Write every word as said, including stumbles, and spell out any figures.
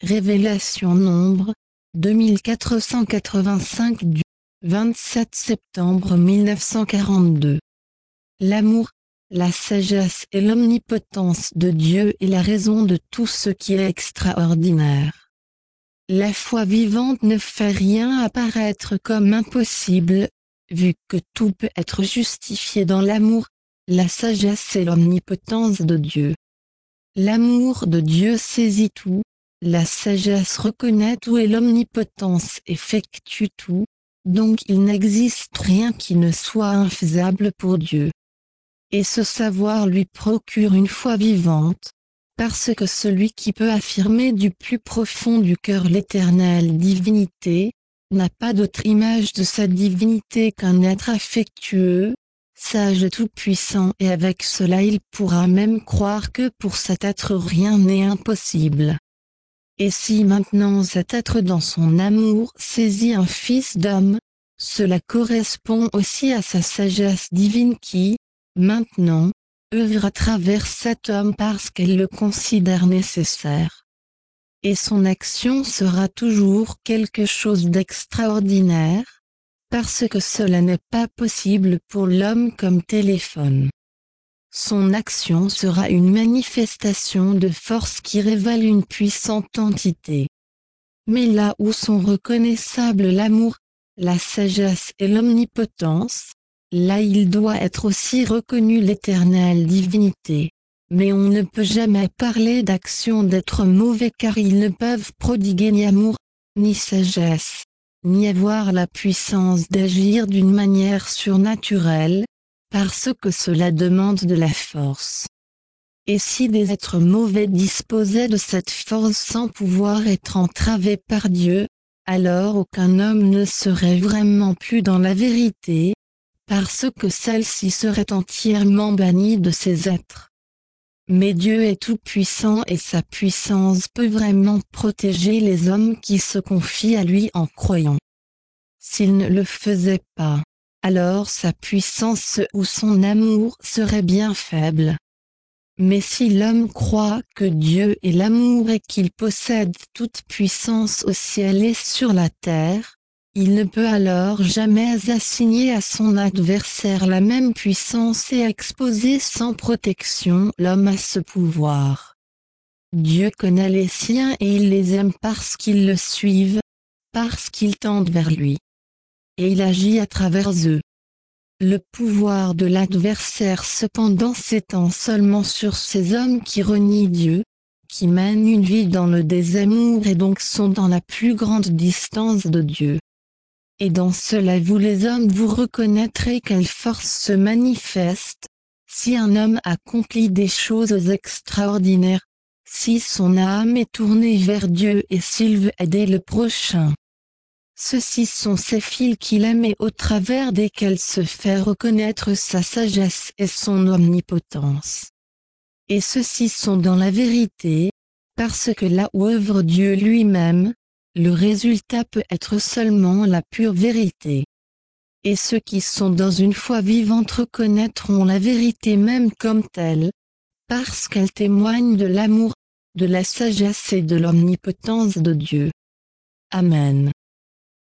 Révélation Nombre, deux mille quatre cent quatre-vingt-cinq du vingt-sept septembre mille neuf cent quarante-deux. L'amour, la sagesse et l'omnipotence de Dieu est la raison de tout ce qui est extraordinaire. La foi vivante ne fait rien apparaître comme impossible, vu que tout peut être justifié dans l'amour, la sagesse et l'omnipotence de Dieu. L'amour de Dieu saisit tout, la sagesse reconnaît tout et l'omnipotence effectue tout, donc il n'existe rien qui ne soit infaisable pour Dieu. Et ce savoir lui procure une foi vivante, parce que celui qui peut affirmer du plus profond du cœur l'éternelle divinité, n'a pas d'autre image de sa divinité qu'un être affectueux, sage et tout-puissant, et avec cela il pourra même croire que pour cet être rien n'est impossible. Et si maintenant cet être dans son amour saisit un fils d'homme, cela correspond aussi à sa sagesse divine qui, maintenant, œuvre à travers cet homme parce qu'elle le considère nécessaire. Et son action sera toujours quelque chose d'extraordinaire, parce que cela n'est pas possible pour l'homme comme téléphone. Son action sera une manifestation de force qui révèle une puissante entité. Mais là où sont reconnaissables l'amour, la sagesse et l'omnipotence, là il doit être aussi reconnu l'éternelle divinité. Mais on ne peut jamais parler d'action d'êtres mauvais car ils ne peuvent prodiguer ni amour, ni sagesse, ni avoir la puissance d'agir d'une manière surnaturelle, parce que cela demande de la force. Et si des êtres mauvais disposaient de cette force sans pouvoir être entravés par Dieu, alors aucun homme ne serait vraiment plus dans la vérité, parce que celle-ci serait entièrement bannie de ces êtres. Mais Dieu est tout-puissant et sa puissance peut vraiment protéger les hommes qui se confient à lui en croyant. S'il ne le faisait pas, alors sa puissance ou son amour serait bien faible. Mais si l'homme croit que Dieu est l'amour et qu'il possède toute puissance au ciel et sur la terre, il ne peut alors jamais assigner à son adversaire la même puissance et exposer sans protection l'homme à ce pouvoir. Dieu connaît les siens et il les aime parce qu'ils le suivent, parce qu'ils tendent vers lui. Et il agit à travers eux. Le pouvoir de l'adversaire cependant s'étend seulement sur ces hommes qui renient Dieu, qui mènent une vie dans le désamour et donc sont dans la plus grande distance de Dieu. Et dans cela vous les hommes vous reconnaîtrez quelle force se manifeste, si un homme accomplit des choses extraordinaires, si son âme est tournée vers Dieu et s'il veut aider le prochain. Ceux-ci sont ces fils qu'il aime et au travers desquels se fait reconnaître sa sagesse et son omnipotence. Et ceux-ci sont dans la vérité, parce que là où œuvre Dieu lui-même, le résultat peut être seulement la pure vérité. Et ceux qui sont dans une foi vivante reconnaîtront la vérité même comme telle, parce qu'elle témoigne de l'amour, de la sagesse et de l'omnipotence de Dieu. Amen.